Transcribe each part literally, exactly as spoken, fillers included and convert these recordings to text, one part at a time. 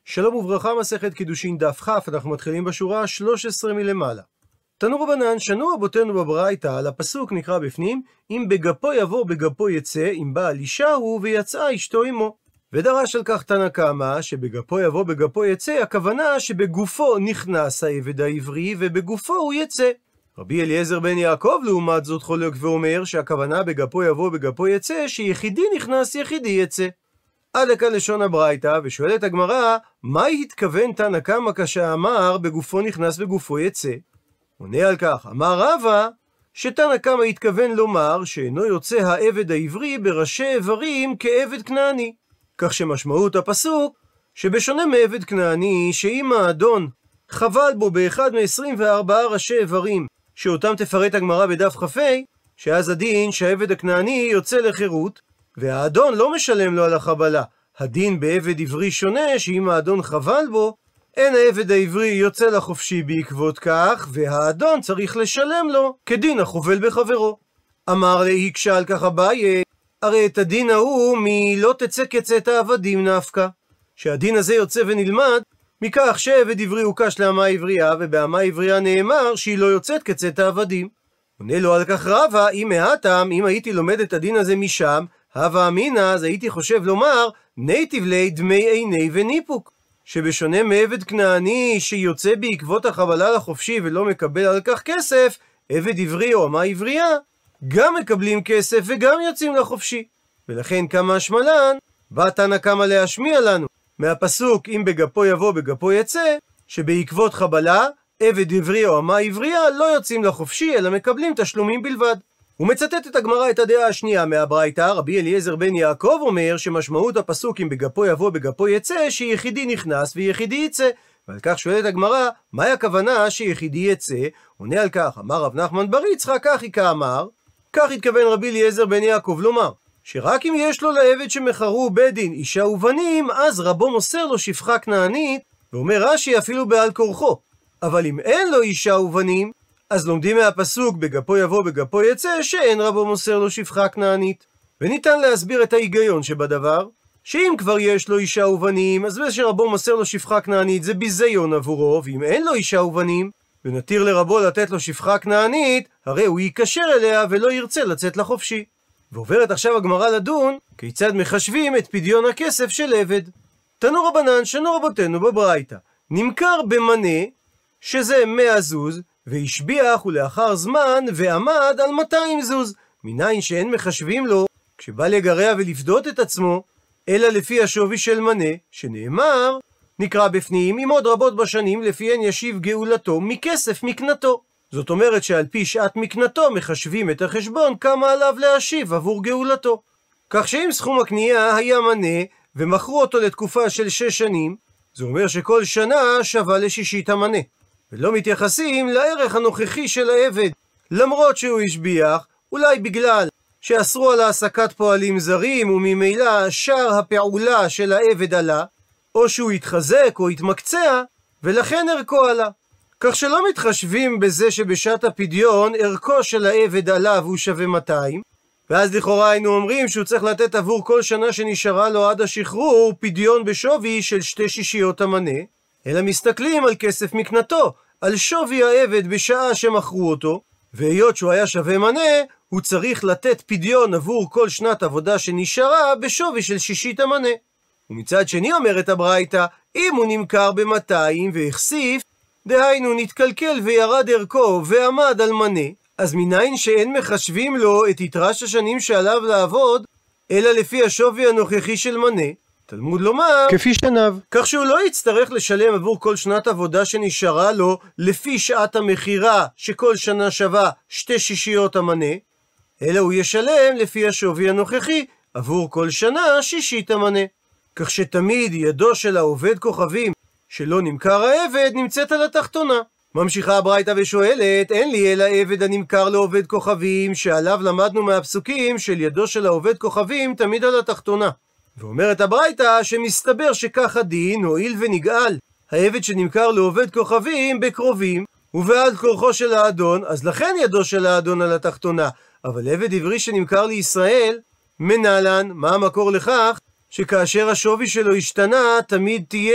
שלום וברכה, מסכת קידושין דף כ', אנחנו מתחילים בשורה שלוש עשרה מלמעלה. תנו רבנן, שנו רבותינו בברייתא, על הפסוק נקרא בפנים, אם בגפו יבוא בגפו יצא, אם בעל אישה הוא ויצאה אשתו עמו. ודרש על כך תנא קמא, שבגפו יבוא בגפו יצא, הכוונה שבגופו נכנס העבד העברי ובגופו הוא יצא. רבי אליעזר בן יעקב לעומת זאת חולק ואומר שהכוונה בגפו יבוא בגפו יצא, שיחידי נכנס יחידי יצא. עד לכאן לשון הברייתא, ושואלת הגמרא, מה התכוון תנא קמא כשאמר בגופו נכנס בגופו יצא? עונה על כך, אמר רבא, שתנא קמא התכוון לומר שאינו יוצא העבד העברי בראשי איברים כעבד כנעני. כך שמשמעות הפסוק, שבשונה מעבד כנעני, שאם האדון חבל בו באחד מ-עשרים וארבעה ראשי איברים, שאותם תפרט הגמרא בדף כ"ה, שאז הדין שהעבד הכנעני יוצא לחירות, והאדון לא משלם לו על החבלה. הדין בעבד עברי שונה, שאם האדון חבל בו, אין העבד העברי יוצא לחופשי בעקבות כך, והאדון צריך לשלם לו כדין החובל בחברו. אמר לי, הקשה על כך אביי, הרי את הדין ההוא מלא תצא כצאת העבדים נפקא. שהדין הזה יוצא ונלמד מכך שעבד עברי הוקש לאמה עברייה, ובאמה עברייה נאמר שהיא לא יוצאת כצאת העבדים. עונה לו על כך רבא, אם מהתם, אם הייתי לומד את הדין הזה משם, הווה אמינא, אז הייתי חושב לומר, נייטיב לי דמי עיני וניפוק. שבשונה מעבד כנעני שיוצא בעקבות החבלה לחופשי ולא מקבל על כך כסף, עבד עברי או אמה עברייה גם מקבלים כסף וגם יוצאים לחופשי. ולכן כמה השמלן, בא תנא קמא להשמיע לנו מהפסוק אם בגפו יבוא בגפו יצא, שבעקבות חבלה עבד עברי או אמה עברייה לא יוצאים לחופשי אלא מקבלים תשלומים בלבד. הוא מצטט את הגמרא את הדעה השנייה מהברייתא. רבי אליעזר בן יעקב אומר שמשמעות הפסוק אם בגפו יבוא בגפו יצא, שיחידי נכנס ויחידי יצא. ועל כך שואלת הגמרא, מהי הכוונה שיחידי יצא? עונה על כך, אמר רב נחמן בר יצחק, כך היא כאמר, כך התכוון רבי אליעזר בן יעקב לומר, שרק אם יש לו לעבד שמכרו בית דין אישה ובנים, אז רבו מוסר לו שפחה כנענית, ואומר רש"י אפילו בעל כורחו. אבל אם אין לו אישה ובנים, אז לומדים מהפסוק בגפו יבוא בגפו יצא, שאין רבו מוסר לו שפחה כנענית. וניתן להסביר את ההיגיון שבדבר, שאם כבר יש לו אישה ובנים, אז זה שרבו מוסר לו שפחה כנענית זה ביזיון עבורו, ואם אין לו אישה ובנים, ונתיר לרבו לתת לו שפחה כנענית, הרי הוא ייקשר אליה ולא ירצה לצאת לחופשי. ועוברת עכשיו הגמרא לדון, כיצד מחשבים את פדיון הכסף של עבד. תנו רבנן, שנו רבותינו בברייתא, נמכר במנה, שזה מאה זוז, והשביח ולאחר זמן ועמד על מאתיים זוז, מניין שאין מחשבים לו כשבא לגרע ולפדות את עצמו, אלא לפי השווי של מנה, שנאמר, נקרא בפנים, עם עוד רבות בשנים לפיהן ישיב גאולתו מכסף מקנתו. זאת אומרת שעל פי שעת מקנתו מחשבים את החשבון כמה עליו להשיב עבור גאולתו. כך שאם סכום הקנייה היה מנה ומכרו אותו לתקופה של שש שנים, זה אומר שכל שנה שווה לשישית המנה. ולא מתייחסים לערך הנוכחי של העבד, למרות שהוא השביח, אולי בגלל שאסרו על העסקת פועלים זרים וממילא שער הפעולה של העבד עלה, או שהוא התחזק או התמקצע ולכן ערכו עלה. כך שלא מתחשבים בזה שבשעת הפדיון ערכו של העבד עלה והוא שווה מאתיים, ואז לכאורה היינו אומרים שהוא צריך לתת עבור כל שנה שנשארה לו עד השחרור פדיון בשווי של שתי שישיות המנה, אלא מסתכלים על כסף מקנתו, על שווי העבד בשעה שמכרו אותו, והיות שהוא היה שווה מנה, הוא צריך לתת פדיון עבור כל שנת עבודה שנשארה בשווי של שישית המנה. ומצד שני אומרת הברייתא, אם הוא נמכר ב-מאתיים והחשיף, דהיינו נתקלקל וירד ערכו ועמד על מנה, אז מניין שאין מחשבים לו את יתרת השנים שעליו לעבוד, אלא לפי השווי הנוכחי של מנה, תלמוד לומר כפי שניו, כך שהוא לא יצטרך לשלם עבור כל שנת עבודה שנשארה לו לפי שעת המכירה שכל שנה שווה שתי שישיות המנה, אלא הוא ישלם לפי השווי הנוכחי עבור כל שנה שישית המנה. כך שתמיד ידו של העובד כוכבים שלא נמכר העבד נמצאת על התחתונה. ממשיכה הברייתא ושואלת, אין לי אלא עבד הנמכר לעובד כוכבים, שעליו למדנו מהפסוקים של ידו של העובד כוכבים תמיד על התחתונה. ואומרת הברייתא שמסתבר שכך הדין, הואיל ונגאל העבד שנמכר לעובד כוכבים בקרובים ובעד כורחו של האדון, אז לכן ידו של האדון על התחתונה. אבל עבד עברי שנמכר לישראל מנהלן, מה המקור לכך? שכאשר השווי שלו השתנה תמיד תהיה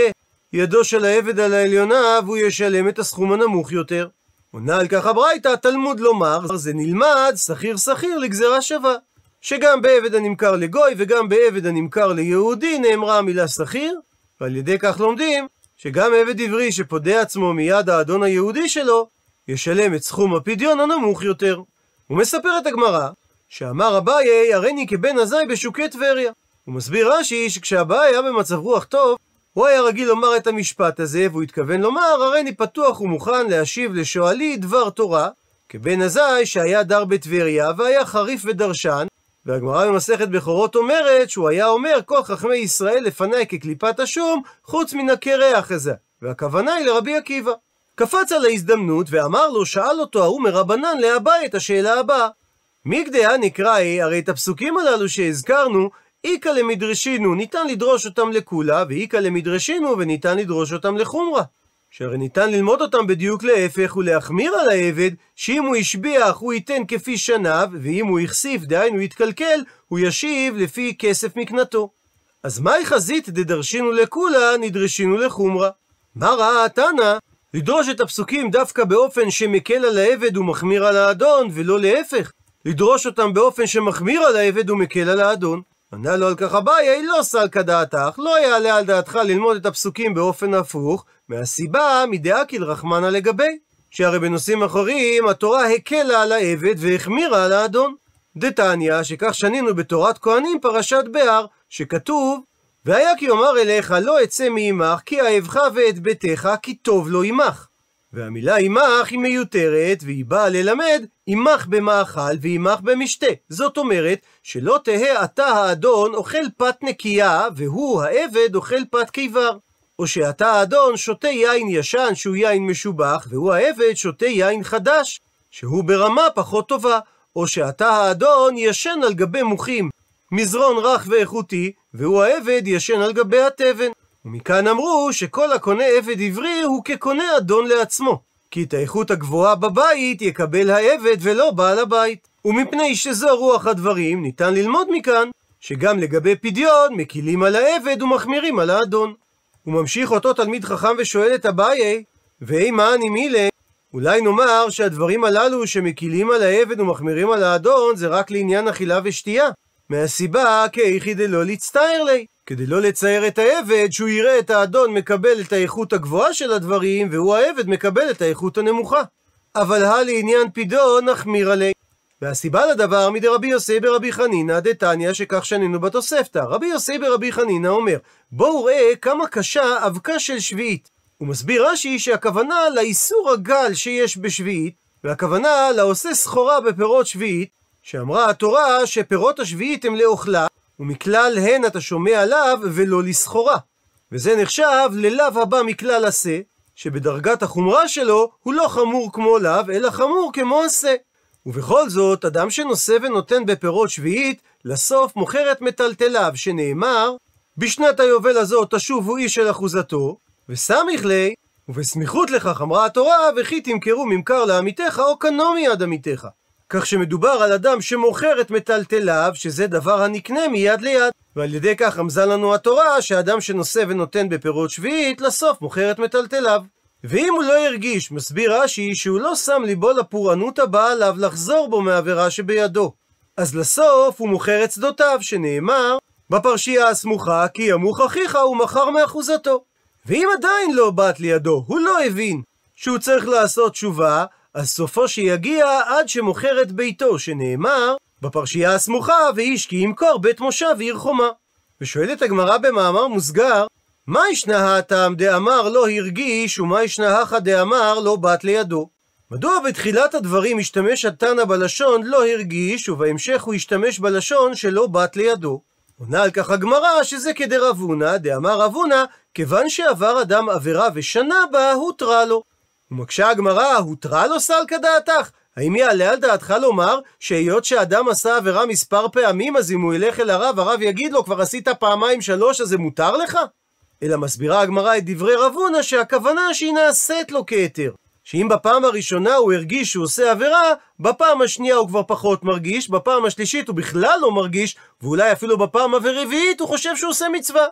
ידו של העבד על העליונה והוא ישלם את הסכום הנמוך יותר. עונה על כך הברייתא, תלמוד לומר, זה נלמד שכיר שכיר לגזרה שווה. שגם בעבד הנמכר לגוי וגם בעבד הנמכר ליהודי נאמרה המילה שכיר, ועל ידי כך לומדים שגם עבד עברי שפודה עצמו מיד האדון היהודי שלו, ישלם את סכום הפדיון הנמוך יותר. הוא מספר את הגמרא, שאמר אביי, הריני כבן עזאי בשוקי טבריה. הוא מסביר רש"י שכשאביי היה במצב רוח טוב, הוא היה רגיל לומר את המשפט הזה, והוא התכוון לומר, הריני פתוח ומוכן להשיב לשואלי דבר תורה, כבן עזאי שהיה דר בטבריה והיה חריף ודרשן, והגמרא במסכת בכורות אומרת שהוא היה אומר כל חכמי ישראל לפניי כקליפת השום, חוץ מן הקרח הזה, והכוונה היא לרבי עקיבא. קפץ על ההזדמנות ואמר לו, שאל אותו ההוא מרבנן לאביי את השאלה הבאה, מגדיה נקראי, הרי את הפסוקים הללו שהזכרנו, איקה למדרשינו ניתן לדרוש אותם לכולה, ואיקה למדרשינו וניתן לדרוש אותם לחומרה. שהרי ניתן ללמוד אותם בדיוק להפך ולהחמיר על העבד, שאם הוא השביח הוא ייתן כפי שניו, ואם הוא יחשיף דהיינו יתקלקל, הוא ישיב לפי כסף מקנתו. אז מהי חזית דדרשינו לכולה, נדרשינו לחומרה? מה ראה התנא? לדרוש את הפסוקים דווקא באופן שמקל על העבד ומחמיר על האדון, ולא להפך. לדרוש אותם באופן שמחמיר על העבד ומקל על האדון. ענה לו על כך אביי, לא סל כדעתך, לא יעלה על דעתך ללמוד את הפסוקים באופן הפוך, מהסיבה מדאקיל רחמנא לגבי, שהרי בנושאים אחרים התורה הקלה על העבד והחמירה על האדון. דתניא, שכך שנינו בתורת כהנים פרשת בהר, שכתוב, והיה כי אומר אליך לא אצא מעמך, כי אהבך ואת ביתך, כי טוב לו עמך. והמילה עמך היא מיותרת, והיא באה ללמד עמך במאכל ועמך במשתה. זאת אומרת שלא תהא אתה האדון אוכל פת נקייה, והוא העבד אוכל פת קיבר. או שאתה האדון שותה יין ישן שהוא יין משובח, והוא העבד שותה יין חדש שהוא ברמה פחות טובה. או שאתה האדון ישן על גבי מוחים מזרון רך ואיכותי, והוא העבד ישן על גבי התבן. ומכאן אמרו שכל הקונה עבד עברי הוא כקונה אדון לעצמו, כי את האיכות הגבוהה בבית יקבל העבד ולא בעל הבית. ומפני שזו רוח הדברים, ניתן ללמוד מכאן שגם לגבי פדיון מקילים על העבד ומחמירים על האדון. הוא ממשיך אותו תלמיד חכם ושואל את אביי, ואי מה אני מילה? אולי נאמר שהדברים הללו שמקילים על העבד ומחמירים על האדון זה רק לעניין אכילה ושתייה, מהסיבה כאיכי דלא להצטער לי, כדי לא לצייר את העבד שהוא יראה את האדון מקבל את האיכות הגבוהה של הדברים, והוא העבד מקבל את האיכות הנמוכה. אבל הלעניין פדיון נחמיר עלי. והסיבה לדבר מדרבי יוסי ברבי חנינא דתניא, שכך שנינו בתוספתא. רבי יוסי ברבי חנינא אומר, בואו ראה כמה קשה אבקה של שביעית. הוא מסביר רש"י שהכוונה לאיסור הגל שיש בשביעית, והכוונה לעושה סחורה בפירות שביעית, שאמרה התורה שפירות השביעית הם לאוכלה, ומכלל הן אתה שומע עליו ולא לסחורה. וזה נחשב ללאו הבא מכלל עשה, שבדרגת החומרה שלו הוא לא חמור כמו לאו, אלא חמור כמו עשה. ובכל זאת, אדם שנושא ונותן בפירות שביעית, לסוף מוכר את מטלטליו, שנאמר, בשנת היובל הזאת תשובו איש אל אחוזתו, וסמיך לי, ובסמיכות לכך אמרה התורה, וכי תמכרו ממכר לעמיתך, או קנו מיד עמיתך. כך שמדובר על אדם שמוכר את מטלטליו, שזה דבר הנקנה מיד ליד. ועל ידי כך רמזה לנו התורה, שאדם שנושא ונותן בפירות שביעית, לסוף מוכר את מטלטליו. ואם הוא לא הרגיש, מסביר רש"י, שהוא לא שם ליבו לפורענות הבאה עליו לחזור בו מעבירה שבידו, אז לסוף הוא מוכר את שדותיו, שנאמר בפרשייה הסמוכה, כי ימוך אחיך הוא מכר מאחוזתו. ואם עדיין לא בת לידו, הוא לא הבין שהוא צריך לעשות תשובה, אז סופו שיגיע עד שמוכר את ביתו, שנאמר בפרשייה הסמוכה, ואיש כי ימכור בית מושב ועיר חומה. ושואלת הגמרא במאמר מוסגר, מה ישנה הטעם דאמר לא הרגיש, ומה ישנה הכא דאמר לא בת לידו? מדוע בתחילת הדברים השתמש התנא בלשון לא הרגיש, ובהמשך הוא השתמש בלשון שלא בת לידו? עונה על כך הגמרא שזה כדרב הונא, דאמר רב הונא, כיוון שעבר אדם עבירה ושנה בה, הותרה לו. ומקשה הגמרא, הותרה לו סל כדעתך? האם יעלה על דעתך לומר שהיות שאדם עשה עבירה מספר פעמים, אז אם הוא ילך אל הרב, הרב יגיד לו כבר עשית פעמיים שלוש, אז זה מותר לך? אלא מסבירה הגמרא את דברי רב הונא שהכוונה שהיא נעשית לו כהיתר, שאם בפעם הראשונה הוא הרגיש שהוא עושה עבירה, בפעם השנייה הוא כבר פחות מרגיש, בפעם השלישית הוא בכלל לא מרגיש, ואולי אפילו בפעם הרביעית הוא חושב שהוא עושה מצווה.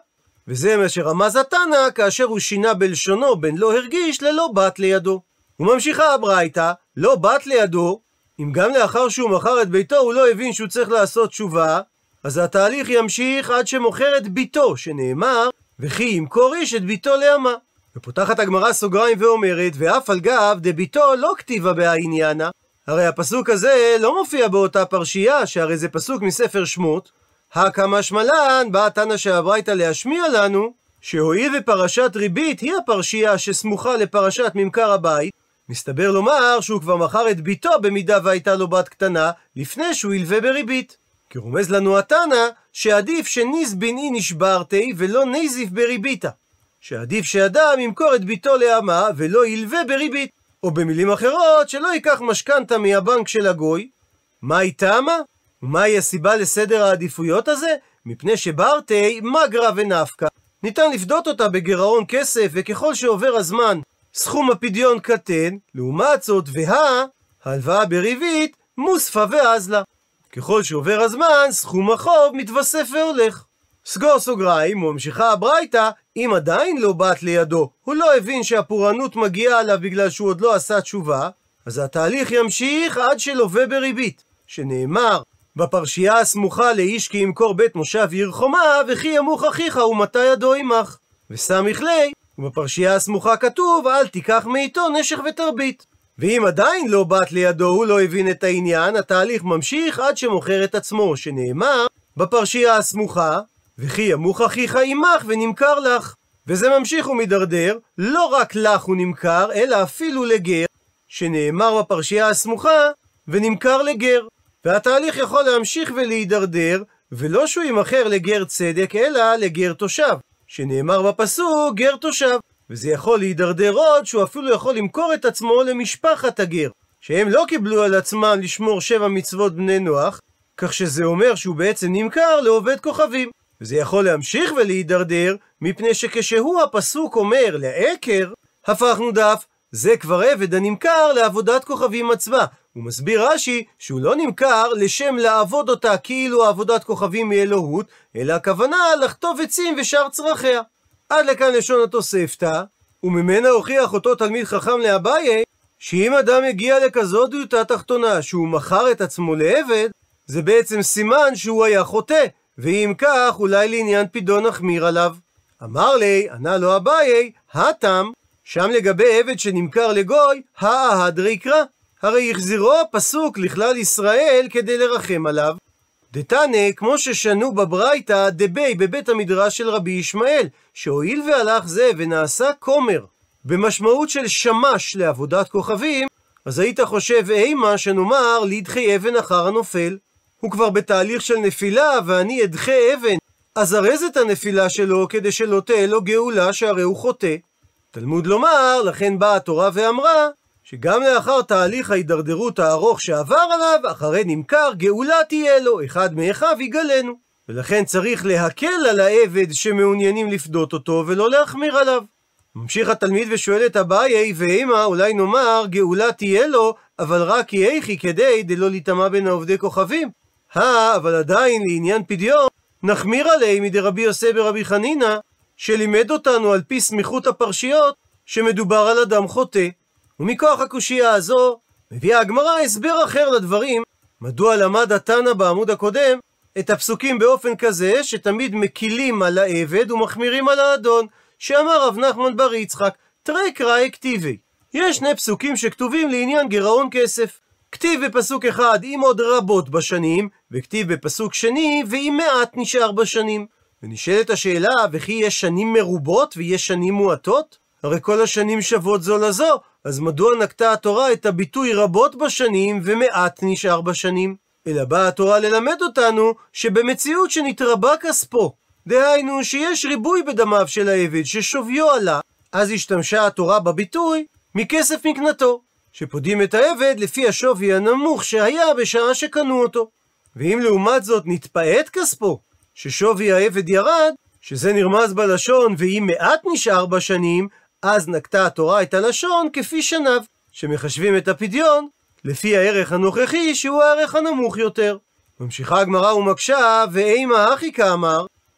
וזה מה שרמז התנא כאשר הוא שינה בלשונו בין לא הרגיש ללא בת לידו. וממשיכה הברייתא, לא בת לידו, אם גם לאחר שהוא מכר את ביתו הוא לא הבין שהוא צריך לעשות תשובה, אז התהליך ימשיך עד שמוכר את ביתו, שנאמר, וכי ימכור איש את ביתו לאמה. ופותחת הגמרא סוגריים ואומרת, ואף על גב דביתו לא כתיבה בעניינה. הרי הפסוק הזה לא מופיע באותה פרשייה, שהרי זה פסוק מספר שמות. הקמא שמלן, באה תנא שהברייתא להשמיע לנו, שהואיל ופרשת ריבית היא הפרשייה שסמוכה לפרשת ממכר הבית, מסתבר לומר שהוא כבר מכר את ביתו במידה והייתה לו בת קטנה, לפני שהוא ילווה בריבית. כי רומז לנו התנא שעדיף שניזבין אי נשברתי ולא נזיף בריביתה. שעדיף שאדם ימכור את ביתו לאמה ולא ילווה בריבית. או במילים אחרות, שלא ייקח משכנתה מהבנק של הגוי. מהי תמה? ומהי הסיבה לסדר העדיפויות הזה? מפני שברתי מגרה ונפקה. ניתן לפדות אותה בגירעון כסף, וככל שעובר הזמן סכום הפדיון קטן, לעומת זאת וה, הלוואה בריבית, מוספה ואזלה. ככל שעובר הזמן, סכום החוב מתווסף והולך. סגור סוגריים, וממשיכה הברייתא, אם עדיין לא בת לידו, הוא לא הבין שהפורענות מגיעה עליו בגלל שהוא עוד לא עשה תשובה, אז התהליך ימשיך עד שלווה בריבית, שנאמר בפרשייה הסמוכה לאיש כי ימכור בית מושב עיר חומה, וכי ימוך אחיך ומתי ידו עמך. וסמיך לי, ובפרשייה הסמוכה כתוב, אל תיקח מאיתו נשך ותרבית. ואם עדיין לא בת לידו, הוא לא הבין את העניין, התהליך ממשיך עד שמוכר את עצמו, שנאמר בפרשייה הסמוכה, וכי ימוך אחיך עמך ונמכר לך. וזה ממשיך ומדרדר, לא רק לך הוא נמכר, אלא אפילו לגר, שנאמר בפרשייה הסמוכה, ונמכר לגר. והתהליך יכול להמשיך ולהידרדר, ולא שהוא ימכר לגר צדק, אלא לגר תושב, שנאמר בפסוק גר תושב. וזה יכול להידרדר עוד שהוא אפילו יכול למכור את עצמו למשפחת הגר, שהם לא קיבלו על עצמם לשמור שבע מצוות בני נוח, כך שזה אומר שהוא בעצם נמכר לעובד כוכבים. וזה יכול להמשיך ולהידרדר, מפני שכשהוא הפסוק אומר לעקר, הפכנו דף, זה כבר עבד הנמכר לעבודת כוכבים עצמה. הוא מסביר רש"י שהוא לא נמכר לשם לעבוד אותה כאילו עבודת כוכבים מאלוהות, אלא הכוונה לכתוב עצים ושאר צרכיה. עד לכאן לשון התוספתא, וממנה הוכיח אותו תלמיד חכם לאביי, שאם אדם הגיע לכזאת דיוטה תחתונה שהוא מכר את עצמו לעבד, זה בעצם סימן שהוא היה חוטא, ואם כך אולי לעניין פידון נחמיר עליו. אמר לי, ענה לו אביי, התם, שם לגבי עבד שנמכר לגוי, האהדרי יקרא. הרי החזירו הפסוק לכלל ישראל כדי לרחם עליו. דתנא, כמו ששנו בברייתא דבי בבית המדרש של רבי ישמעאל, שהואיל והלך זה ונעשה כומר, במשמעות של שמש לעבודת כוכבים, אז היית חושב אימה שנאמר לידחי אבן אחר הנופל. הוא כבר בתהליך של נפילה ואני אדחה אבן, אז ארז את הנפילה שלו כדי שלא תהיה לו גאולה שהרי הוא חוטא. תלמוד לומר, לכן באה התורה ואמרה, שגם לאחר תהליך ההידרדרות הארוך שעבר עליו, אחרי נמכר גאולה תהיה לו, אחד מאחיו יגלנו. ולכן צריך להקל על העבד שמעוניינים לפדות אותו ולא להחמיר עליו. ממשיך התלמיד ושואל את אביי, ואימה אולי נאמר גאולה תהיה לו, אבל רק יחי כדי דלא להיטמע בין העובדי כוכבים. הא, אבל עדיין לעניין פדיון, נחמיר עלי מדי רבי יוסי ברבי חנינא, שלימד אותנו על פי סמיכות הפרשיות, שמדובר על אדם חוטא. ומכוח הקושייה הזו, מביאה הגמרא הסבר אחר לדברים, מדוע למד התנא בעמוד הקודם, את הפסוקים באופן כזה, שתמיד מקילים על העבד ומחמירים על האדון, שאמר רב נחמן בר יצחק, תרי קראי כתיבי. יש שני פסוקים שכתובים לעניין גירעון כסף. כתיב בפסוק אחד עם עוד רבות בשנים, וכתיב בפסוק שני ועם מעט נשאר בשנים. ונשאלת השאלה, וכי יש שנים מרובות ויש שנים מועטות? הרי כל השנים שוות זו לזו, אז מדוע נקטה התורה את הביטוי רבות בשנים ומעט נשאר בשנים? אלא באה התורה ללמד אותנו שבמציאות שנתרבה כספו, דהיינו שיש ריבוי בדמיו של העבד ששוויו עלה, אז השתמשה התורה בביטוי מכסף מקנתו, שפודים את העבד לפי השווי הנמוך שהיה בשעה שקנו אותו. ואם לעומת זאת נתפעט כספו, ששווי העבד ירד, שזה נרמז בלשון ואם מעט נשאר בשנים, אז נקטה התורה את הלשון כפי שניו, שמחשבים את הפדיון לפי הערך הנוכחי שהוא הערך הנמוך יותר. ממשיכה הגמרא ומקשה, ואימה הכי כאמר,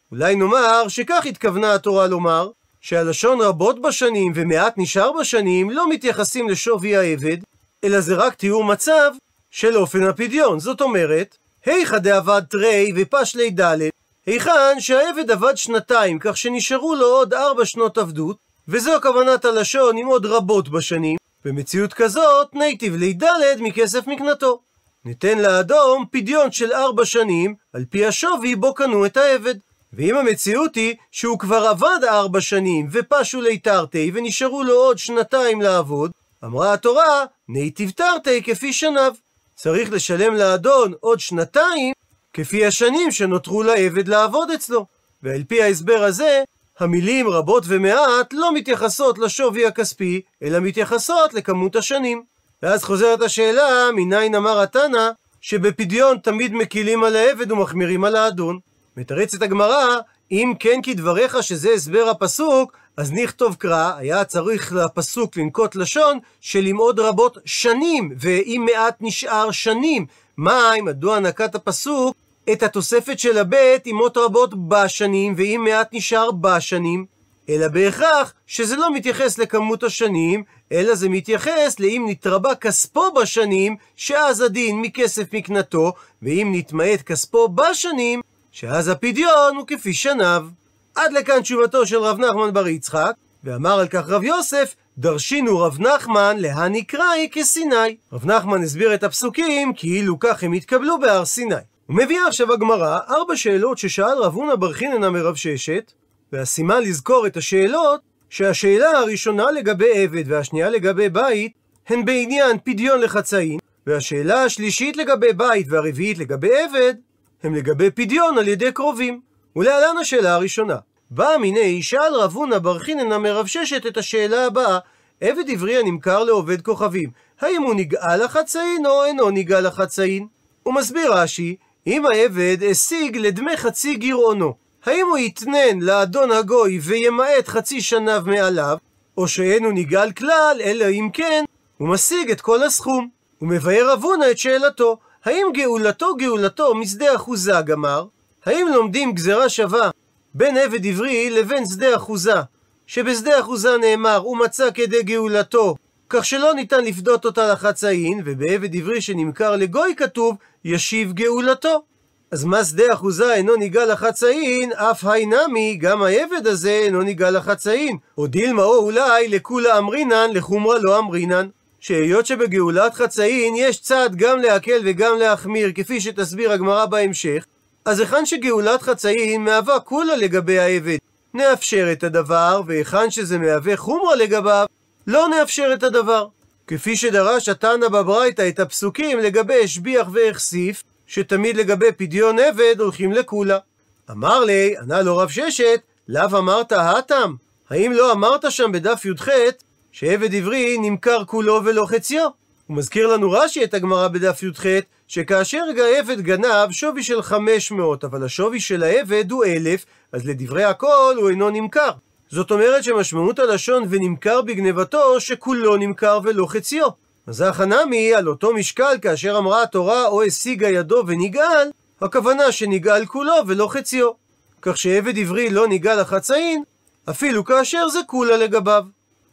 אולי נאמר שכך התכוונה התורה לומר, שהלשון רבות בשנים ומעט נשאר בשנים לא מתייחסים לשווי העבד, אלא זה רק תיאור מצב של אופן הפדיון. זאת אומרת, היכא דעבד תרי ופשלי ד', היכן שהעבד עבד שנתיים, כך שנשארו לו עוד ארבע שנות עבדות, וזו כוונת הלשון עם עוד רבות בשנים, במציאות כזאת נייטיב לי ד' מכסף מקנתו. ניתן לאדום פדיון של ארבע שנים, על פי השווי בו קנו את העבד. ואם המציאות היא שהוא כבר עבד ארבע שנים ופשו לי תרתי ונשארו לו עוד שנתיים לעבוד, אמרה התורה נייטיב תרתי כפי שניו. צריך לשלם לאדון עוד שנתיים כפי השנים שנותרו לעבד לעבוד אצלו. ועל פי ההסבר הזה, המילים רבות ומעט לא מתייחסות לשווי הכספי, אלא מתייחסות לכמות השנים. ואז חוזרת השאלה, מניין אמר התנא שבפדיון תמיד מקילים על העבד ומחמירים על האדון? מתרצת הגמרא, אם כן כדבריך שזה הסבר הפסוק, אז נכתוב קרא, היה צריך לפסוק לנקוט לשון של עם עוד רבות שנים, ואם מעט נשאר שנים. מה אם מדוע נקט הפסוק את התוספת של הבית עם עוד רבות בשנים, ואם מעט נשאר בשנים? אלא בהכרח שזה לא מתייחס לכמות השנים, אלא זה מתייחס לאם נתרבה כספו בשנים, שאז הדין מכסף מקנתו, ואם נתמעט כספו בשנים, שאז הפדיון הוא כפי שניו. עד לכאן תשובתו של רב נחמן בר יצחק, ואמר על כך רב יוסף, דרשינו רב נחמן להנקראי כסיני. רב נחמן הסביר את הפסוקים כאילו כך הם התקבלו בהר סיני. הוא מביא עכשיו הגמרא ארבע שאלות ששאל רב הונא בר חיננה מרב ששת, והסימן לזכור את השאלות, שהשאלה הראשונה לגבי עבד והשנייה לגבי בית הן בעניין פדיון לחצאין, והשאלה השלישית לגבי בית והרביעית לגבי עבד הם לגבי פדיון על ידי קרובים. ולהלן השאלה הראשונה. בא מיני שאל רב הונא בר חיננה מרב ששת את השאלה הבאה, עבד עברי הנמכר לעובד כוכבים, האם הוא נגאל לחצאין או אינו נגאל לחצאין? הוא מסביר רש"י, אם העבד השיג לדמי חצי גרעונו, האם הוא יתנן לאדון הגוי וימעט חצי שניו מעליו, או שאינו נגאל כלל, אלא אם כן הוא משיג את כל הסכום. הוא מבאר רב הונא את שאלתו, האם גאולתו גאולתו משדה אחוזה גמר? האם לומדים גזרה שווה בין עבד עברי לבין שדה אחוזה, שבשדה אחוזה נאמר הוא מצא כדי גאולתו, כך שלא ניתן לפדות אותה לחצאין, ובעבד עברי שנמכר לגוי כתוב ישיב גאולתו. אז מה שדה אחוזה אינו ניגע לחצאין, אף היינמי, גם העבד הזה אינו ניגע לחצאין. או דילמה או אולי לכולה אמרינן, לחומרה לא אמרינן. שהיות שבגאולת חצאין יש צד גם להקל וגם להחמיר, כפי שתסביר הגמרא בהמשך, אז היכן שגאולת חצאין מהווה כולה לגבי העבד, נאפשר את הדבר, והיכן שזה מהווה חומרה לגביו, לא נאפשר את הדבר. כפי שדרש התנא בברייתא את הפסוקים לגבי השביח והחשיף, שתמיד לגבי פדיון עבד הולכים לכולה. אמר לי, ענה לו רב ששת, לאו אמרת התם? האם לא אמרת שם בדף י"ח שעבד עברי נמכר כולו ולא חציו? הוא מזכיר לנו רש"י את הגמרא בדף י"ח, שכאשר העבד גנב שווי של חמש מאות, אבל השווי של העבד הוא אלף, אז לדברי הכל הוא אינו נמכר. זאת אומרת שמשמעות הלשון ונמכר בגנבתו שכולו נמכר ולא חציו. אז החנמי על אותו משקל כאשר אמרה התורה או השיגה ידו ונגאל, הכוונה שנגאל כולו ולא חציו. כך שעבד עברי לא נגאל לחצאין, אפילו כאשר זה כולה לגביו.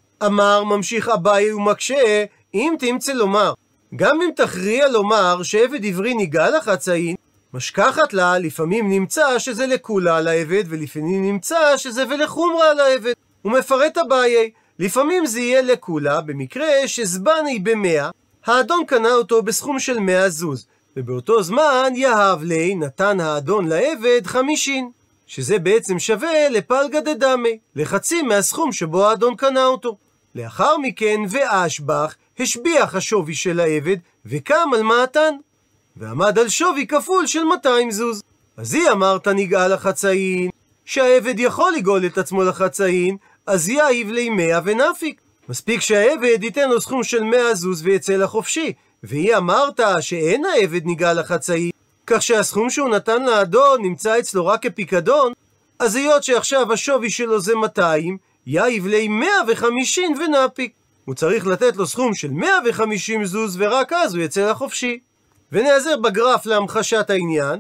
אמר ממשיך אביי ומקשה, אם תמצא לומר, גם אם תכריע לומר שעבד עברי נגאל לחצאין, משכחת לה, לפעמים נמצא שזה לכולה על העבד, ולפעמים נמצא שזה ולחומרה על העבד. הוא מפרט אביי, לפעמים זה יהיה לכולה, במקרה שזבני במאה, האדון קנה אותו בסכום של מאה זוז, ובאותו זמן יהב לי, נתן האדון לעבד חמישין, שזה בעצם שווה לפלגא דדמי, לחצי מהסכום שבו האדון קנה אותו. לאחר מכן ואשבח, השביח השווי של העבד, וקם על מעתן, ועמד על שווי כפול של מאתיים זוז. אז היא אמרת נגאל לחצאין, שהעבד יכול לגאול את עצמו לחצאין, אז יאיב לי מאה ונפיק. מספיק שהעבד ייתן לו סכום של מאה זוז ויצא לחופשי. והיא אמרת שאין העבד נגאל לחצאין, כך שהסכום שהוא נתן לאדון נמצא אצלו רק כפיקדון, אז היות שעכשיו השווי שלו זה מאתיים, יאיב לי מאה וחמישים ונפיק. הוא צריך לתת לו סכום של מאה וחמישים זוז, ורק אז הוא יצא לחופשי. ונעזר בגרף להמחשת העניין.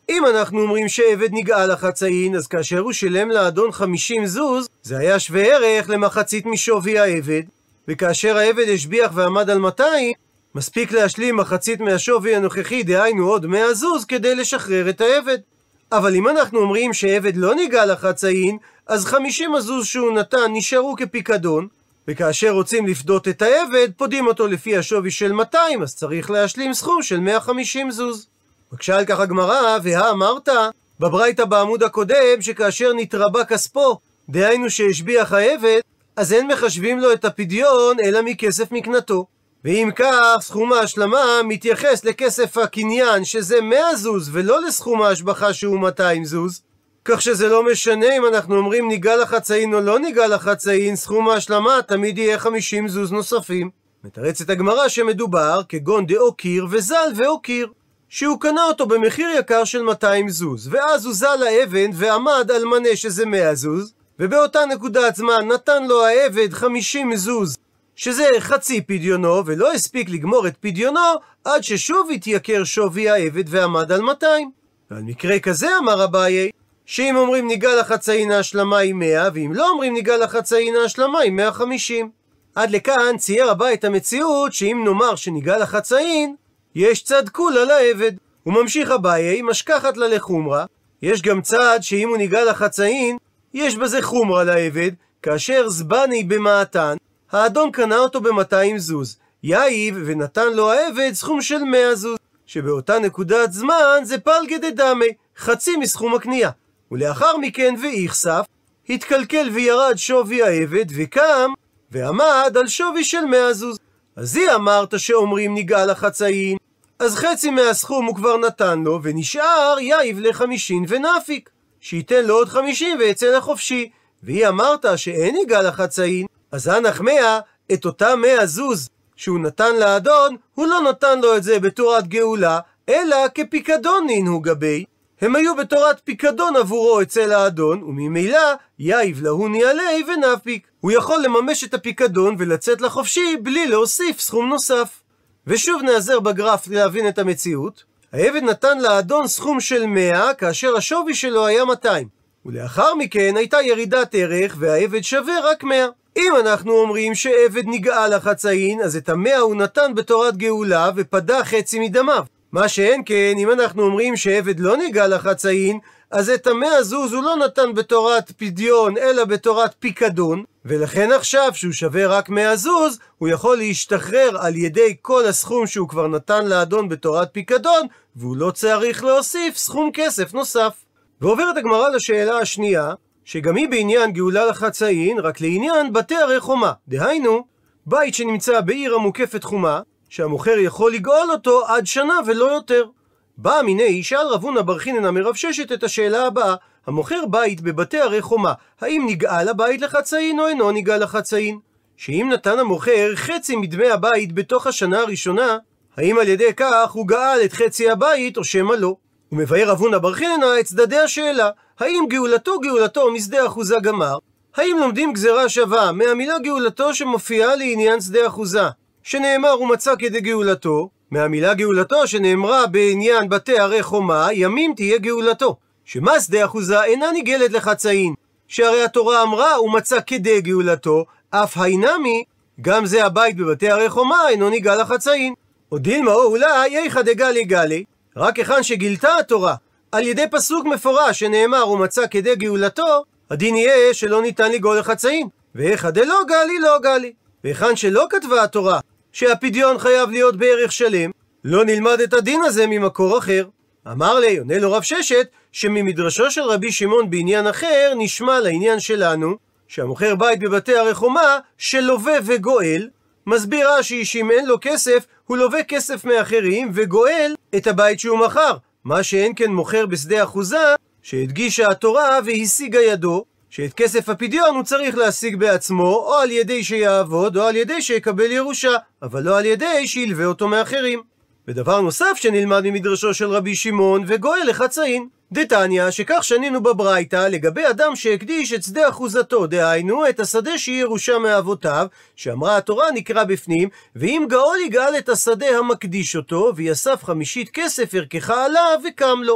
אם אנחנו אומרים שעבד נגאל לחצאין, אז כאשר הוא שילם לאדון חמישים זוז, זה היה שווה ערך למחצית משווי העבד, וכאשר העבד השביח ועמד על מאתיים, מספיק להשלים מחצית מהשווי הנוכחי, דהיינו עוד מאה זוז, כדי לשחרר את העבד. אבל אם אנחנו אומרים שעבד לא נגאל לחצאין, אז חמישים הזוז שהוא נתן נשארו כפיקדון, וכאשר רוצים לפדות את העבד, פודים אותו לפי השווי של מאתיים, אז צריך להשלים סכום של מאה וחמישים זוז. בקשה על כך הגמרא, והאמרת בברייתא בעמוד הקודם, שכאשר נתרבה כספו, דהיינו שהשביח העבד, אז אין מחשבים לו את הפדיון אלא מכסף מקנתו. ואם כך, סכום ההשלמה מתייחס לכסף הקניין שזה מאה זוז, ולא לסכום ההשבחה שהוא מאתיים זוז. כך שזה לא משנה אם אנחנו אומרים נגאל לחצאין או לא נגאל לחצאין, סכום ההשלמה תמיד יהיה חמישים זוז נוספים. מתרצת הגמרא שמדובר כגון דאוקיר וזל ואוקיר, שהוא קנה אותו במחיר יקר של מאתיים זוז, ואז הוא זל האבן ועמד על מנה שזה מאה זוז, ובאותה נקודת זמן נתן לו העבד חמישים זוז, שזה חצי פדיונו, ולא הספיק לגמור את פדיונו עד ששוב התייקר שווי העבד ועמד על מאתיים. ועל מקרה כזה אמר אביי, שאם אומרים נגאל לחצאין ההשלמה היא מאה, ואם לא אומרים נגאל לחצאין ההשלמה היא מאה וחמישים. עד לכאן צייר אביי את המציאות שאם נאמר שנגאל לחצאין, יש צד כולה לעבד. הוא ממשיך אביי, משכחת לה לחומרה, יש גם צד שאם הוא נגאל לחצאין, יש בזה חומרה לעבד, כאשר זבני במעתן, האדון קנה אותו ב-מאתיים זוז, יאיב ונתן לו העבד סכום של מאה זוז, שבאותה נקודת זמן זה פלגי דדמי, חצי מסכום הקנייה. ולאחר מכן ואיכסף, התקלקל וירד שווי העבד וקם ועמד על שווי של מאה זוז. אז היא אמרת שאומרים נגאל לחצאין, אז חצי מהסכום הוא כבר נתן לו, ונשאר יאיב לחמישין ונפיק, שייתן לו עוד חמישים ויצא לחופשי. והיא אמרת שאין נגאל לחצאין, אז הנח מאה, את אותה מאה זוז שהוא נתן לאדון, הוא לא נתן לו את זה בתורת גאולה, אלא כפיקדון נינהו גבי. הם היו בתורת פיקדון עבורו אצל האדון, וממילא יאיב להוא ניעלי ונפיק. הוא יכול לממש את הפיקדון ולצאת לחופשי בלי להוסיף סכום נוסף. ושוב נעזר בגרף להבין את המציאות. העבד נתן לאדון סכום של מאה, כאשר השווי שלו היה מאתיים. ולאחר מכן הייתה ירידת ערך, והעבד שווה רק מאה. אם אנחנו אומרים שעבד נגאל לחצאין, אז את המאה הוא נתן בתורת גאולה ופדה חצי מדמיו. מה שאין כן, אם אנחנו אומרים שעבד לא נגאל לחצאין, אז את המאה זוז הוא לא נתן בתורת פדיון, אלא בתורת פיקדון, ולכן עכשיו שהוא שווה רק מאה זוז, הוא יכול להשתחרר על ידי כל הסכום שהוא כבר נתן לאדון בתורת פיקדון, והוא לא צריך להוסיף סכום כסף נוסף. ועוברת הגמרא לשאלה השנייה, שגם היא בעניין גאולה לחצאין, רק לעניין בתי ערי חומה. דהיינו, בית שנמצא בעיר המוקפת חומה, שהמוכר יכול לגאול אותו עד שנה ולא יותר. בא מיני, שאל רב הונא בר חיננה מרב ששת את השאלה הבאה, המוכר בית בבתי ערי חומה, האם נגאל הבית לחצאין או אינו נגאל לחצאין? שאם נתן המוכר חצי מדמי הבית בתוך השנה הראשונה, האם על ידי כך הוא גאל את חצי הבית או שמא לא? הוא מבאר רב הונא בר חיננה את צדדי השאלה, האם גאולתו גאולתו משדה אחוזה גמר? האם לומדים גזרה שווה מהמילה גאולתו שמופיעה לעניין שדה אחוזה, שנאמר הוא מצא כדי גאולתו, מהמילה גאולתו שנאמרה בעניין בתי ערי חומה, ימים תהיה גאולתו. שמה שדה אחוזה אינה נגאלת לחצאין, שהרי התורה אמרה הוא מצא כדי גאולתו, אף הינמי, גם זה הבית בבתי ערי חומה אינו נגאל לחצאין. או דילמה או אולי איכא דגלי גלי, רק היכן שגילתה התורה על ידי פסוק מפורש שנאמר הוא מצא כדי גאולתו, הדין יהיה שלא ניתן לגאול לחצאין, ואיכא דלא גלי לא גלי. והיכן שלא כתבה התורה שהפדיון חייב להיות בערך שלם, לא נלמד את הדין הזה ממקור אחר. אמר לי, עונה לו רב ששת, שממדרשו של רבי שמעון בעניין אחר נשמע לעניין שלנו, שהמוכר בית בבתי ערי חומה שלווה וגואל, מסביר רש"י שאם אין לו כסף, הוא לווה כסף מאחרים וגואל את הבית שהוא מכר, מה שאין כן מוכר בשדה אחוזה, שהדגישה התורה והשיגה ידו, שאת כסף הפדיון הוא צריך להשיג בעצמו, או על ידי שיעבוד, או על ידי שיקבל ירושה, אבל לא על ידי שילווה אותו מאחרים. ודבר נוסף שנלמד ממדרשו של רבי שמעון, וגואל לחצאין. דתניא, שכך שנינו בברייתא לגבי אדם שהקדיש את שדה אחוזתו, דהיינו את השדה שהיא ירושה מאבותיו, שאמרה התורה נקרא בפנים, ואם גאול יגאל את השדה המקדיש אותו, ויסף חמישית כסף ערכך עליו וקם לו.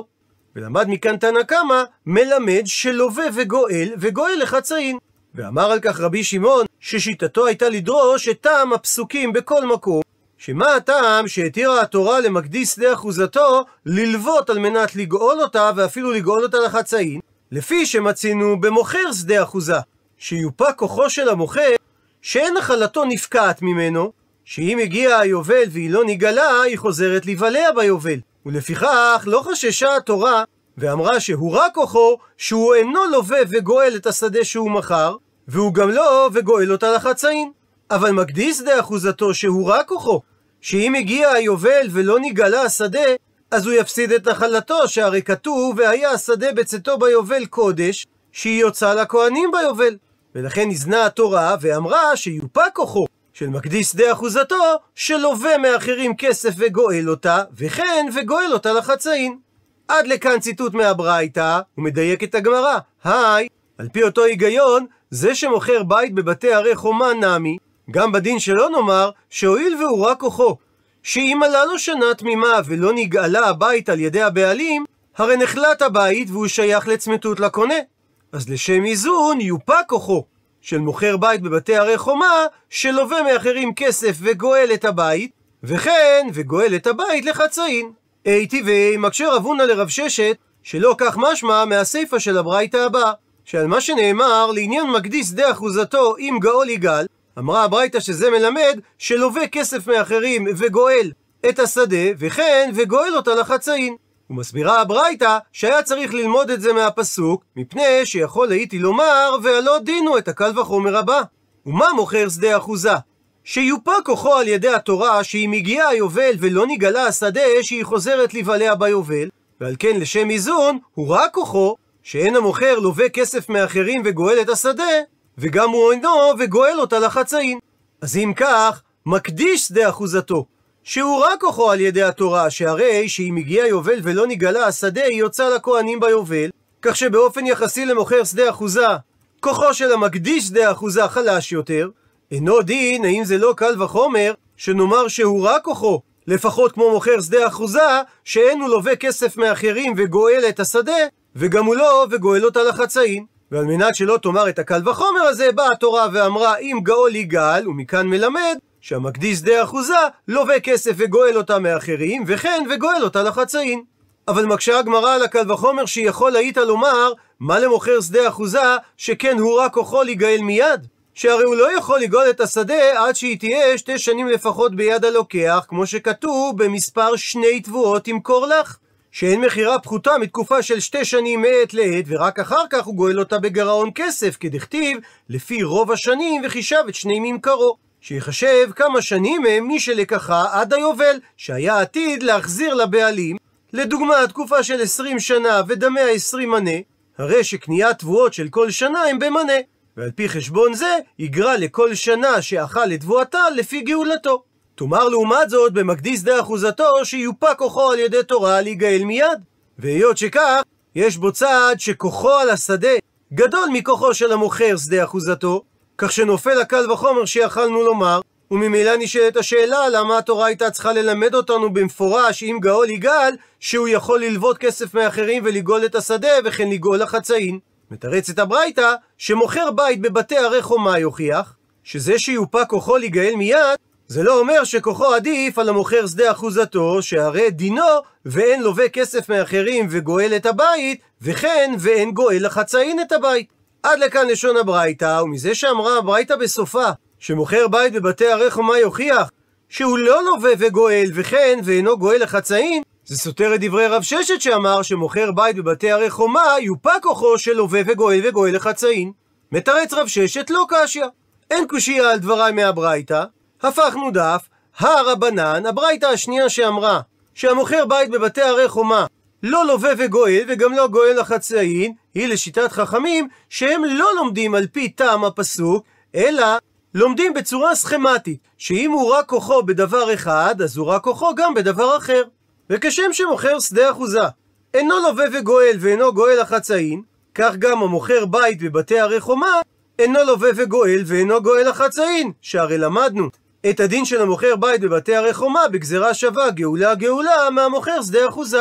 ולמד מכאן תנא קמא, מלמד שלווה וגואל, וגואל לחצאין. ואמר על כך רבי שמעון, ששיטתו הייתה לדרוש את טעם הפסוקים בכל מקום, שמה הטעם שהתירה התורה למקדיש שדה אחוזתו ללוות על מנת לגאול אותה, ואפילו לגאול אותה לחצאין, לפי שמצינו במוכר שדה אחוזה, שיופק כוחו של המוכר, שאין נחלתו נפקעת ממנו, שאם הגיעה היובל והיא לא נגלה, היא חוזרת לבלע ביובל. ולפיכך לא חששה התורה, ואמרה שהוא רק כוחו, שהוא אינו לווה וגואל את השדה שהוא מכר, והוא גם לא וגואל אותה לחצאין. אבל מקדיש שדה אחוזתו שהוא רק כוחו, שאם הגיע היובל ולא נגלה השדה, אז הוא יפסיד את נחלתו, שהרי כתוב, והיה השדה בצאתו ביובל קודש, שהיא יוצאה לכהנים ביובל. ולכן נזנה התורה ואמרה שיופק כוחו של מקדיש שדה אחוזתו, שלווה מאחרים כסף וגואל אותה, וכן וגואל אותה לחצאין. עד לכאן ציטוט מהברייתא, הוא מדייק את הגמרא. היי, על פי אותו היגיון, זה שמוכר בית בבתי ערי חומה נמי, גם בדין שלא נאמר, שהואיל והוא רק כוחו, שאם עלה לו שנה תמימה ולא נגאלה הבית על ידי הבעלים, הרי נחלט הבית והוא שייך לצמיתות לקונה. אז לשם איזון יופק כוחו של מוכר בית בבתי ערי חומה, שלווה מאחרים כסף וגואל את הבית, וכן וגואל את הבית לחצאין. אי טבעי מקשה רב הונא לרב ששת, שלא כך משמע מהסיפא של הברייתא הבאה, שעל מה שנאמר לעניין מקדיש שדה אחוזתו אם גאול יגאל, אמרה הברייתא שזה מלמד שלווה כסף מאחרים וגואל את השדה, וכן וגואל אותה לחצאין. ומסבירה הברייתא שהיה צריך ללמוד את זה מהפסוק, מפני שיכול הייתי לומר והלא דינו את הקל וחומר הבא. ומה מוכר שדה אחוזה? שיופק כוחו על ידי התורה, שאם הגיעה היובל ולא נגלה השדה, שהיא חוזרת לבלע ביובל, ועל כן לשם איזון הוא רק כוחו, שאין המוכר לווה כסף מאחרים וגואל את השדה, וגם הוא אינו וגואל אותה לחצאין. אז אם כך, מקדיש שדה אחוזתו, שהוא רק כוחו על ידי התורה, שהרי שאם הגיע יובל ולא נגלה השדה, היא יוצא לכהנים ביובל, כך שבאופן יחסי למוכר שדה אחוזה, כוחו של המקדיש שדה אחוזה חלש יותר. אינו דין, האם זה לא קל וחומר, שנאמר שהוא רק כוחו, לפחות כמו מוכר שדה אחוזה, שאין הוא לווה כסף מאחרים וגואל את השדה, וגם הוא לא וגואל אותה לחצאין. ועל מנת שלא תאמר את הקל וחומר הזה, באה התורה ואמרה אם גאול יגאל, ומכאן מלמד שהמקדיש שדה אחוזה לווה כסף וגואל אותה מאחרים, וכן וגואל אותה לחצאין. אבל מקשה הגמרא על הקל וחומר שיכול היית לומר, מה למוכר שדה אחוזה שכן הוא רק כוחו לגאל מיד? שהרי הוא לא יכול לגאול את השדה עד שהיא תהיה שתי שנים לפחות ביד הלוקח, כמו שכתוב במספר שני תבואות תמכור לך, שאין מחירה פחותה מתקופה של שתי שנים מעת לעת, ורק אחר כך הוא גואל אותה בגרעון כסף, כדכתיב לפי רוב השנים וחישב את שני ממכרו, שיחשב כמה שנים הם מי שלקחה עד היובל, שהיה עתיד להחזיר לבעלים. לדוגמה, תקופה של עשרים שנה ודמי ה-עשרים מנה, הרי שקניית תבואות של כל שנה הם במנה, ועל פי חשבון זה יגרע לכל שנה שאכל לתבואתה לפי גאולתו. תאמר לעומת זאת במקדיש שדה אחוזתו שיופק כוחו על ידי תורה להיגאל מיד, והיות שכך יש בו צעד שכוחו על השדה גדול מכוחו של המוכר שדה אחוזתו, כך שנופל הקל וחומר שיכלנו לומר, וממילא נשאלת השאלה למה התורה הייתה צריכה ללמד אותנו במפורש אם גאול יגאל שהוא יכול ללוות כסף מאחרים ולגאול את השדה וכן לגאול לחצאין. מתרצת הברייתא שמוכר בית בבתי ערי חומה יוכיח שזה שיופק כוחו להיגאל מיד זה לא אומר שכוחו עדיף על המוכר שדה אחוזתו, שהרי דינו ואין לווה כסף מאחרים וגואל את הבית, וכן ואין גואל לחצאין את הבית. עד לכאן לשון הברייתא, ומזה שאמרה הברייתא בסופה שמוכר בית בבתי ערי חומה יוכיח שהוא לא לווה וגואל וכן ואינו גואל לחצאין, זה סותר את דברי רב ששת שאמר שמוכר בית בבתי ערי חומה יופק כוחו של לווה וגואל וגואל לחצאין. מתרץ רב ששת לא קשיא, אין קושיה על דבריי מהברייתא. הפכנו דף, הרבנן, הברייתא השנייה שאמרה שהמוכר בית בבתי ערי חומה לא לווה וגואל וגם לא גואל לחצאין, היא לשיטת חכמים שהם לא לומדים על פי טעם הפסוק, אלא לומדים בצורה סכמטית, שאם הוא רק כוחו בדבר אחד, אז הוא רק כוחו גם בדבר אחר. וכשם שמוכר שדה אחוזה אינו לווה וגואל ואינו גואל לחצאין, כך גם המוכר בית בבתי ערי חומה אינו לווה וגואל ואינו גואל לחצאין, שהרי למדנו את הדין של המוכר בית בבתי ערי חומה בגזרה שווה גאולה גאולה מהמוכר שדה אחוזה.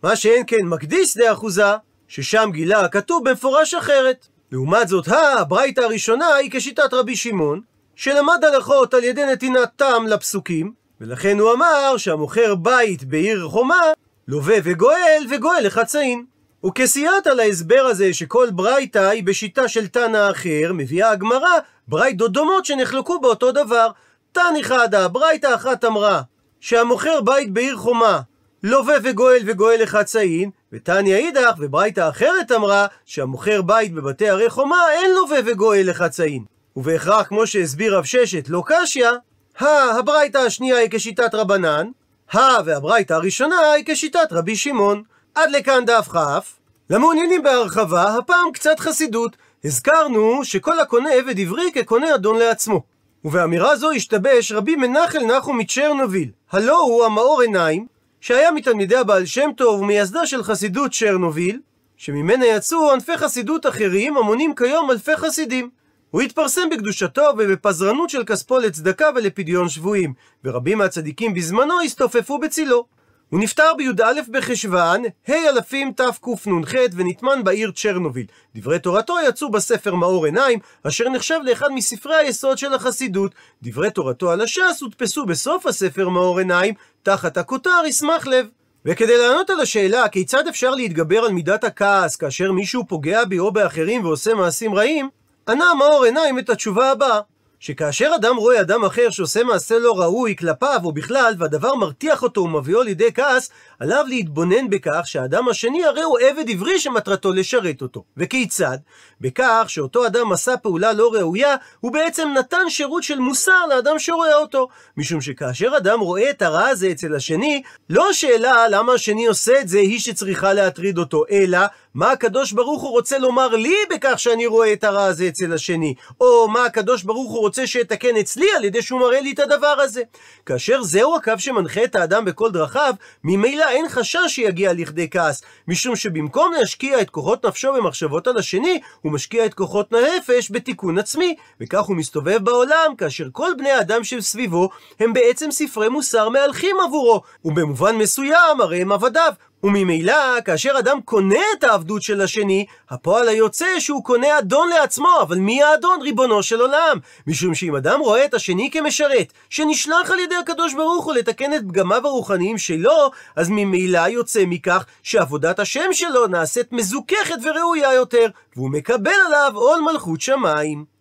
מה שאין כן מקדיש שדה אחוזה, ששם גילה הכתוב במפורש אחרת. לעומת זאת, הברייתא הראשונה היא כשיטת רבי שמעון, שלמד הלכות על ידי נתינת טעם לפסוקים, ולכן הוא אמר שהמוכר בית בעיר חומה, לווה וגואל וגואל לחצאין. וכסייעת על ההסבר הזה שכל ברייתא היא בשיטה של תנא אחר, מביאה הגמרא ברייתות דומות שנחלקו באותו דבר. תנא חדא, ברייתא אחת אמרה שהמוכר בית בעיר חומה לווה וגואל וגואל לחצאין, ותניא אידך וברייתא אחרת אמרה שהמוכר בית בבתי ערי חומה אין לווה וגואל לחצאין. ובהכרח, כמו שהסביר רב ששת, לא קשיא, הברייתא השנייה היא כשיטת רבנן, והברייתא הראשונה היא כשיטת רבי שמעון. עד לכאן דף כ'. למעוניינים בהרחבה, הפעם קצת חסידות. הזכרנו שכל הקונה עבד עברי כקונה אדון לעצמו, ובאמירה זו השתבש רבי מנחל נחום מצ'רנוביל, הלא הוא המאור עיניים, שהיה מתלמידי הבעל שם טוב ומייסדה של חסידות צ'רנוביל, שממנה יצאו ענפי חסידות אחרים המונים כיום אלפי חסידים. הוא התפרסם בקדושתו ובפזרנות של כספו לצדקה ולפדיון שבויים, ורבים מהצדיקים בזמנו הסתופפו בצילו. הוא נפטר בי"א בחשוון, ה' אלפים תקנ"ח, ונטמן בעיר צ'רנוביל. דברי תורתו יצאו בספר מאור עיניים, אשר נחשב לאחד מספרי היסוד של החסידות. דברי תורתו על הש"ס הודפסו בסוף הספר מאור עיניים, תחת הכותר ישמח לב. וכדי לענות על השאלה כיצד אפשר להתגבר על מידת הכעס כאשר מישהו פוגע בי או באחרים ועושה מעשים רעים, ענה מאור עיניים את התשובה הבאה, שכאשר אדם רואה אדם אחר שעושה מעשה לא ראוי כלפיו או בכלל, והדבר מרתיח אותו ומביאו לידי כעס, עליו להתבונן בכך שהאדם השני הרי הוא עבד עברי שמטרתו לשרת אותו. וכיצד? בכך שאותו אדם עשה פעולה לא ראויה, הוא בעצם נתן שירות של מוסר לאדם שרואה אותו. משום שכאשר אדם רואה את הרע הזה אצל השני, לא השאלה למה השני עושה את זה היא שצריכה להטריד אותו, אלא מה הקדוש ברוך הוא רוצה לומר לי בכך שאני רואה את הרע הזה אצל השני, או מה הקדוש ברוך הוא רוצה שיתקן אצלי על ידי שהוא מראה לי את הדבר הזה. כאשר זהו הקו שמנחה את האדם בכל דרכיו, ממילא אין חשש שיגיע לכדי כעס, משום שבמקום להשקיע את כוחות נפשו במחשבות על השני, הוא משקיע את כוחות הנפש בתיקון עצמי, וכך הוא מסתובב בעולם כאשר כל בני האדם שסביבו הם בעצם ספרי מוסר מהלכים עבורו, ובמובן מסוים הרי הם עבדיו. וממילא, כאשר אדם קונה את העבדות של השני, הפועל היוצא שהוא קונה אדון לעצמו. אבל מי האדון? ריבונו של עולם. משום שאם אדם רואה את השני כמשרת, שנשלח על ידי הקדוש ברוך הוא לתקן את פגמיו הרוחניים שלו, אז ממילא יוצא מכך שעבודת השם שלו נעשית מזוככת וראויה יותר, והוא מקבל עליו עול מלכות שמיים.